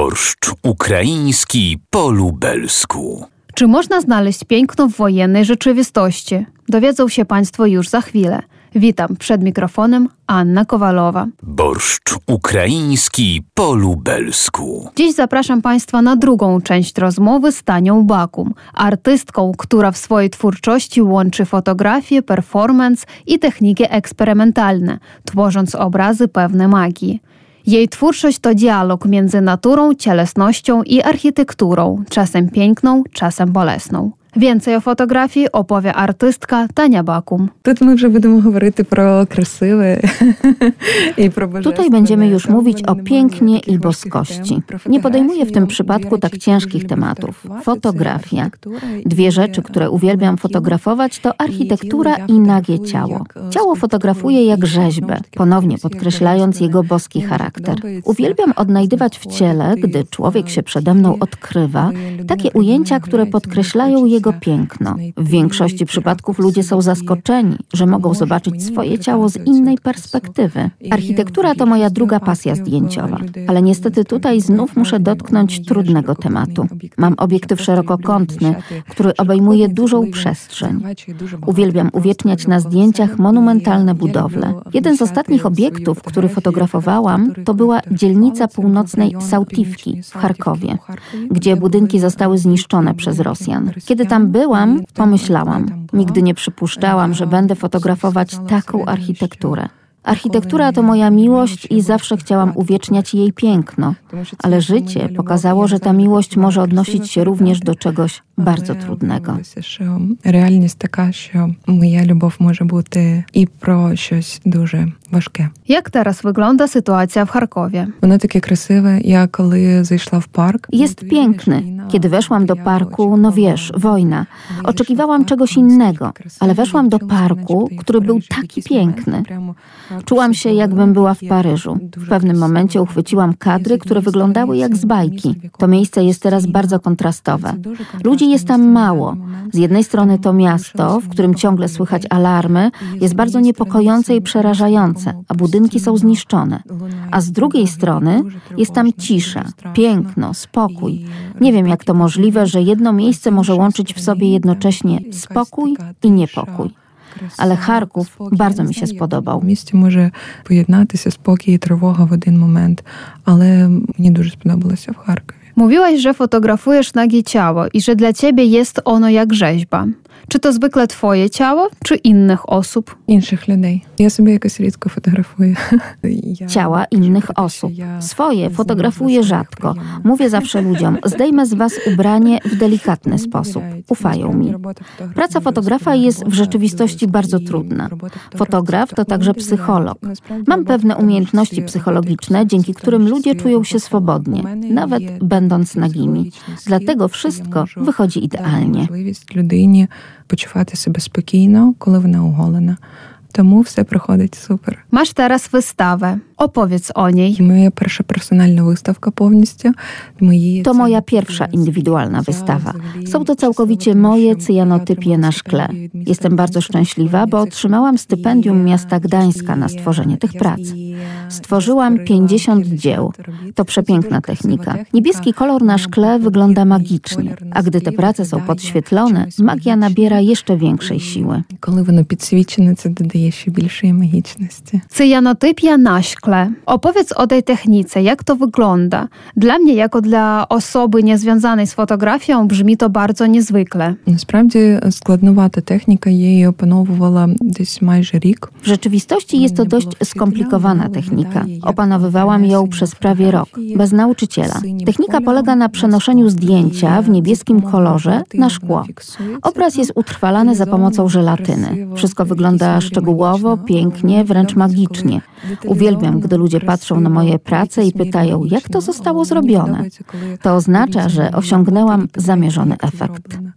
Borszt ukraiński po lubelsku. Czy można znaleźć piękno w wojennej rzeczywistości? Dowiedzą się Państwo już za chwilę. Witam, przed mikrofonem Anna Kowalowa. Borszt ukraiński po lubelsku. Dziś zapraszam Państwa na drugą część rozmowy z Tanią Bakum, artystką, która w swojej twórczości łączy fotografię, performance i techniki eksperymentalne, tworząc obrazy pełne magii. Jej twórczość to dialog między naturą, cielesnością i architekturą, czasem piękną, czasem bolesną. Więcej o fotografii opowie artystka Tania Bakum. Tutaj będziemy już mówić o pięknie i boskości. Nie podejmuję w tym przypadku tak ciężkich tematów. Fotografia. Dwie rzeczy, które uwielbiam fotografować, to architektura i nagie ciało. Ciało fotografuję jak rzeźbę, ponownie podkreślając jego boski charakter. Uwielbiam odnajdywać w ciele, gdy człowiek się przede mną odkrywa, takie ujęcia, które podkreślają jego piękno. W większości przypadków ludzie są zaskoczeni, że mogą zobaczyć swoje ciało z innej perspektywy. Architektura to moja druga pasja zdjęciowa, ale niestety tutaj znów muszę dotknąć trudnego tematu. Mam obiektyw szerokokątny, który obejmuje dużą przestrzeń. Uwielbiam uwieczniać na zdjęciach monumentalne budowle. Jeden z ostatnich obiektów, który fotografowałam, to była dzielnica północnej Sautivki w Charkowie, gdzie budynki zostały zniszczone przez Rosjan. Kiedy tam byłam, pomyślałam, nigdy nie przypuszczałam, że będę fotografować taką architekturę. Architektura to moja miłość i zawsze chciałam uwieczniać jej piękno, ale życie pokazało, że ta miłość może odnosić się również do czegoś bardzo trudnego. Realność taka, że moja любов może być i pro coś duże, важке. Jak teraz wygląda sytuacja w Charkowie? Ono takie krasiwe, ja kiedy zeszła w park. Jest piękny. Kiedy weszłam do parku, no wiesz, wojna. Oczekiwałam czegoś innego, ale weszłam do parku, który był taki piękny. Czułam się, jakbym była w Paryżu. W pewnym momencie uchwyciłam kadry, które wyglądały jak z bajki. To miejsce jest teraz bardzo kontrastowe. Ludzi jest tam mało. Z jednej strony to miasto, w którym ciągle słychać alarmy, jest bardzo niepokojące i przerażające, a budynki są zniszczone. A z drugiej strony jest tam cisza, piękno, spokój. Nie wiem, jak to możliwe, że jedno miejsce może łączyć w sobie jednocześnie spokój i niepokój. Ale Charków bardzo mi się spodobał. W mieście może pojednać się spokój i trwoga w jeden moment, ale mnie дуже spodobało się w Charkowie. Mówiłaś, że fotografujesz nagie ciało i że dla ciebie jest ono jak rzeźba. Czy to zwykle twoje ciało, czy innych osób? Innych ludzi. Ja sobie jakoś rzadko fotografuję. Ciała innych osób. Swoje fotografuję rzadko. Mówię zawsze ludziom, zdejmę z was ubranie w delikatny sposób. Ufają mi. Praca fotografa jest w rzeczywistości bardzo trudna. Fotograf to także psycholog. Mam pewne umiejętności psychologiczne, dzięki którym ludzie czują się swobodnie, nawet będąc nagimi. Dlatego wszystko wychodzi idealnie. Почувати себе спокійно, коли вона оголена. Тому все проходить супер. Masz teraz wystawę. Opowiedz o niej. Moja pierwsza personalna wystawka pownістю. To moja pierwsza indywidualna wystawa. Są to całkowicie moje cyjanotypie na szkle. Jestem bardzo szczęśliwa, bo otrzymałam stypendium miasta Gdańska na stworzenie tych prac. Stworzyłam 50 dzieł. To przepiękna technika. Niebieski kolor na szkle wygląda magicznie, a gdy te prace są podświetlone, magia nabiera jeszcze większej siły. Коли воно підсвічене, це додає ще більшої магічності. Cyjanotypia na szkle. Opowiedz o tej technice, jak to wygląda. Dla mnie, jako dla osoby niezwiązanej z fotografią, brzmi to bardzo niezwykle. Насправді, складновата техніка, я її опановувала десь майже рік. W rzeczywistości jest to dość skomplikowana technika. Opanowywałam ją przez prawie rok, bez nauczyciela. Technika polega na przenoszeniu zdjęcia w niebieskim kolorze na szkło. Obraz jest utrwalany za pomocą żelatyny. Wszystko wygląda szczegółowo, pięknie, wręcz magicznie. Uwielbiam, gdy ludzie patrzą na moje prace i pytają, jak to zostało zrobione. To oznacza, że osiągnęłam zamierzony efekt.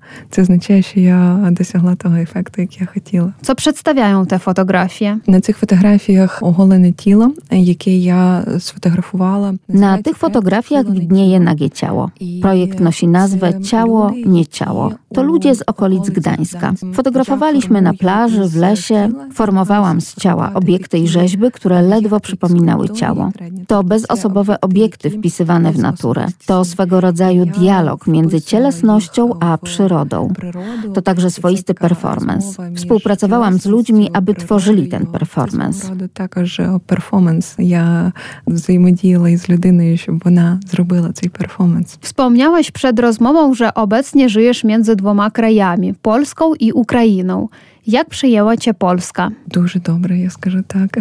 це означає, що я досягла того ефекту, який я хотіла. Co przedstawiają te fotografie? На цих фотографіях оголене тіло, яке я sfotografowała. Na tych fotografiach widnieje nagie ciało. Projekt nosi nazwę Ciało, nie ciało. To ludzie z okolic Gdańska. Fotografowaliśmy na plaży, w lesie. Formowałam z ciała obiekty i rzeźby, które ledwo przypominały ciało. To bezosobowe obiekty wpisywane w naturę. To swego rodzaju dialog między cielesnością a przyrodą. To także swoisty performance. Współpracowałam z ludźmi, aby tworzyli ten performance. Також перформанс. Я взаємодіяла із людиною, щоб вона зробила цей перформанс. Wspomniałeś przed rozmową, że obecnie żyjesz między dwoma krajami, Polską i Ukrainą. Jak przyjęła cię Polska? Дуже добре, я скажу так.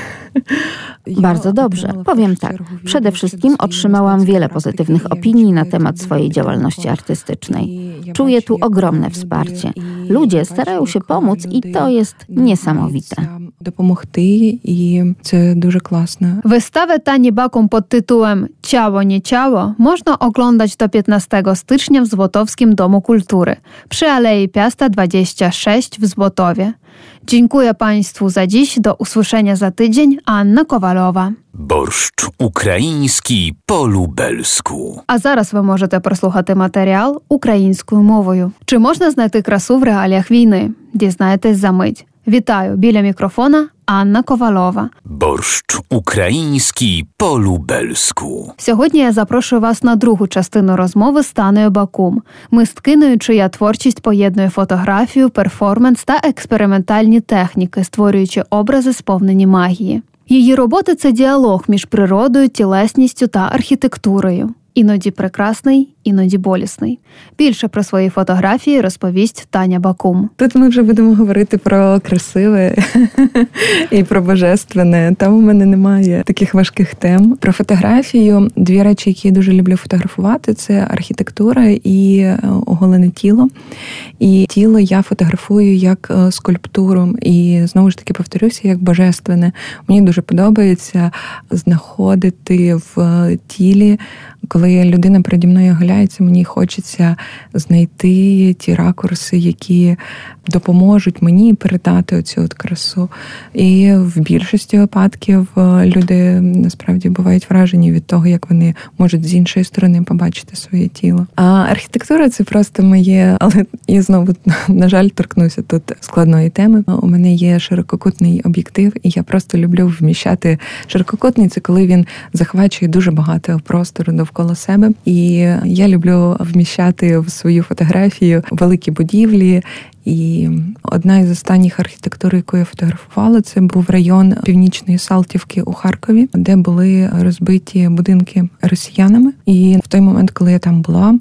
Bardzo dobrze. Powiem tak. Przede wszystkim otrzymałam wiele pozytywnych opinii na temat swojej działalności artystycznej. Czuję tu ogromne wsparcie. Ludzie starają się pomóc i to jest niesamowite. Допомогти, і це дуже класно. Wystawę Tani Bakum pod tytułem Ciało, nie ciało można oglądać do 15 stycznia w Złotowskim Domu Kultury przy Alei Piasta 26 w Złotowie. Dziękuję Państwu za dziś. Do usłyszenia za tydzień. Anna Kowalowa. Борщ український по-лубельську. А зараз ви можете прослухати матеріал українською мовою. Чи можна знайти красу в реаліях війни? Дізнаєтесь за мить. Вітаю, біля мікрофона Анна Ковалова. Борщ український по-лубельську. Сьогодні я запрошую вас на другу частину розмови з Танею Бакум, мисткинею, чия творчість поєднує фотографію, перформанс та експериментальні техніки, створюючи образи, сповнені магії. Її роботи – це діалог між природою, тілесністю та архітектурою. Іноді прекрасний, іноді болісний. Більше про свої фотографії розповість Таня Бакум. Тут ми вже будемо говорити про красиве і про божественне. Там у мене немає таких важких тем. Про фотографію дві речі, які я дуже люблю фотографувати, це архітектура і оголене тіло. І тіло я фотографую як скульптуру. І знову ж таки повторюся, як божественне. Мені дуже подобається знаходити в тілі, коли людина переді мною оголяється, мені хочеться знайти ті ракурси, які допоможуть мені передати оцю от красу. І в більшості випадків люди насправді бувають вражені від того, як вони можуть з іншої сторони побачити своє тіло. А архітектура – це просто моє, але я знову, на жаль, торкнуся тут складної теми. У мене є ширококутний об'єктив, і я просто люблю вміщати ширококутний – це коли він захвачує дуже багато простору довкола себе. І я люблю вміщати в свою фотографію великі будівлі. І одна із останніх архітектур, яку я фотографувала, це був район Північної Салтівки у Харкові, де були розбиті будинки росіянами. І в той момент, коли я там була,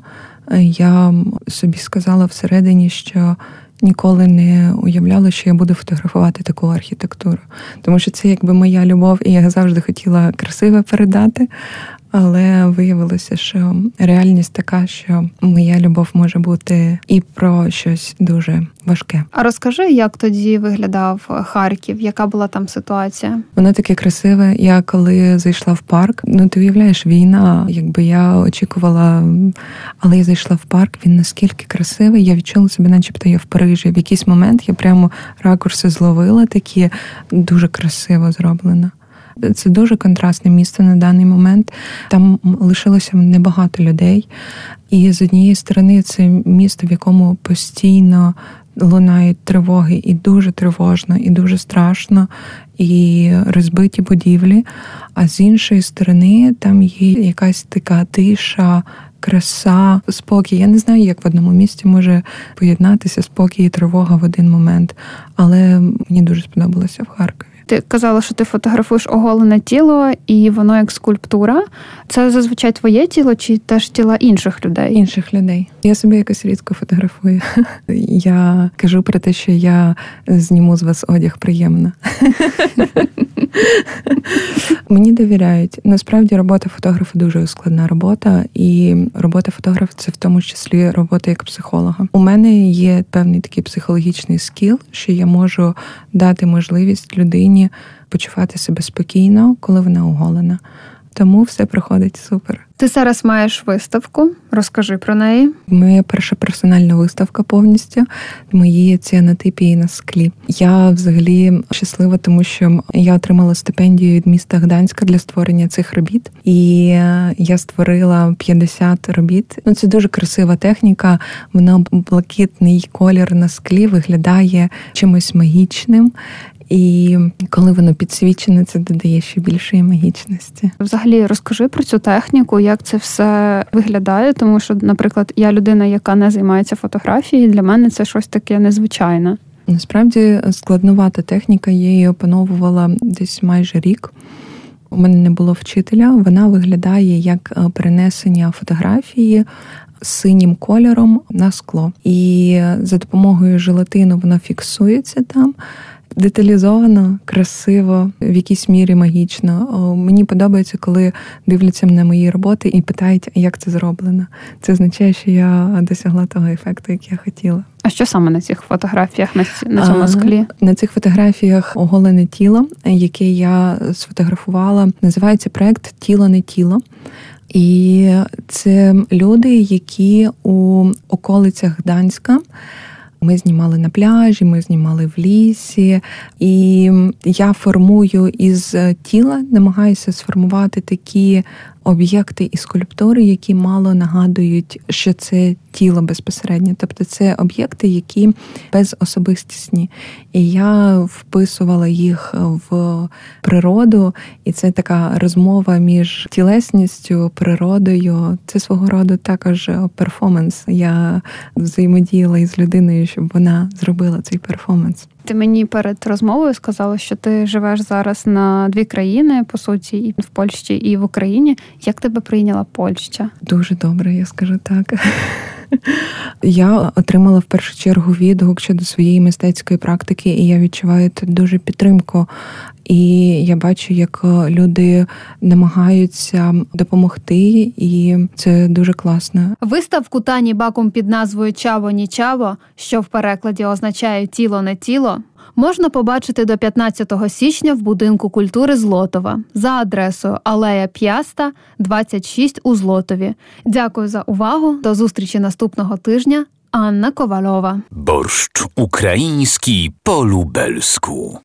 я собі сказала всередині, що ніколи не уявляла, що я буду фотографувати таку архітектуру. Тому що це якби моя любов, і я завжди хотіла красиво передати. Але виявилося, що реальність така, що моя любов може бути і про щось дуже важке. А розкажи, як тоді виглядав Харків? Яка була там ситуація? Воно таке красиве. Я коли зайшла в парк, ти уявляєш, війна, якби я очікувала, але я зайшла в парк, він наскільки красивий, я відчула себе, начебто я в Парижі. В якийсь момент я прямо ракурси зловила, такі дуже красиво зроблено. Це дуже контрастне місце на даний момент. Там лишилося небагато людей. І з однієї сторони це місто, в якому постійно лунають тривоги, і дуже тривожно, і дуже страшно, і розбиті будівлі. А з іншої сторони там є якась така тиша, краса, спокій. Я не знаю, як в одному місці може поєднатися спокій і тривога в один момент. Але мені дуже сподобалося в Харкові. Ти казала, що ти фотографуєш оголене тіло, і воно як скульптура. Це зазвичай твоє тіло чи теж тіла інших людей? Інших людей. Я себе якось рідко фотографую. Я кажу про те, що я зніму з вас одяг приємно. Мені довіряють. Насправді робота фотографа дуже складна робота, і робота фотографа – це в тому числі робота як психолога. У мене є певний такий психологічний скіл, що я можу дати можливість людині почувати себе спокійно, коли вона оголена. Тому все проходить супер. Ти зараз маєш виставку. Розкажи про неї. Моя перша персональна виставка повністю. Мої ціанотипії на склі. Я взагалі щаслива, тому що я отримала стипендію від міста Гданська для створення цих робіт. І я створила 50 робіт. Це дуже красива техніка. Вона блакитний колір на склі виглядає чимось магічним. І коли воно підсвічене, це додає ще більшої магічності. Взагалі, розкажи про цю техніку, як це все виглядає, тому що, наприклад, я людина, яка не займається фотографією, для мене це щось таке незвичайне. Насправді, складновата техніка, я її опановувала десь майже рік. У мене не було вчителя, вона виглядає як перенесення фотографії з синім кольором на скло. І за допомогою желатину вона фіксується там, деталізовано, красиво, в якійсь мірі магічно. Мені подобається, коли дивляться на мої роботи і питають, як це зроблено. Це означає, що я досягла того ефекту, який я хотіла. А що саме на цих фотографіях, на цьому склі? На цих фотографіях оголене тіло, яке я сфотографувала, називається проект «Тіло не тіло». І це люди, які у околицях Гданська. Ми знімали на пляжі, ми знімали в лісі, і я формую із тіла, намагаюся сформувати такі об'єкти і скульптури, які мало нагадують, що це тіло безпосередньо. Тобто це об'єкти, які безособистісні. І я вписувала їх в природу, і це така розмова між тілесністю, природою. Це свого роду також перформанс. Я взаємодіяла із людиною, щоб вона зробила цей перформанс. Ти мені перед розмовою сказала, що ти живеш зараз на 2 країни, по суті, і в Польщі, і в Україні. Як тебе прийняла Польща? Дуже добре, я скажу так. Я отримала в першу чергу відгук щодо своєї мистецької практики, і я відчуваю тут дуже підтримку. І я бачу, як люди намагаються допомогти, і це дуже класно. Виставку Тані Бакум під назвою «Чаво ні чаво», що в перекладі означає «тіло не тіло», можна побачити до 15 січня в Будинку культури Злотова за адресою Алея П'яста, 26 у Злотові. Дякую за увагу. До зустрічі наступного тижня. Анна Ковальова. Борщ ukraiński po lubelsku.